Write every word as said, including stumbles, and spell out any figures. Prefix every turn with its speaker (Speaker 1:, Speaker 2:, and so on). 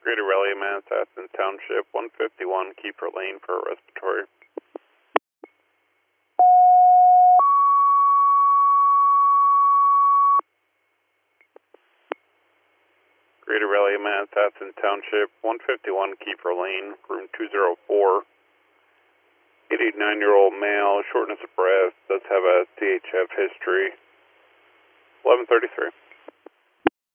Speaker 1: Greater Raleigh, Manhasset Township, one fifty-one, Kiefer Lane for respiratory. Greater Raleigh, Manhasset Township, one fifty-one, Kiefer Lane, room two oh four. eighty-nine-year-old male, shortness of breath, does have a C H F history. eleven thirty-three.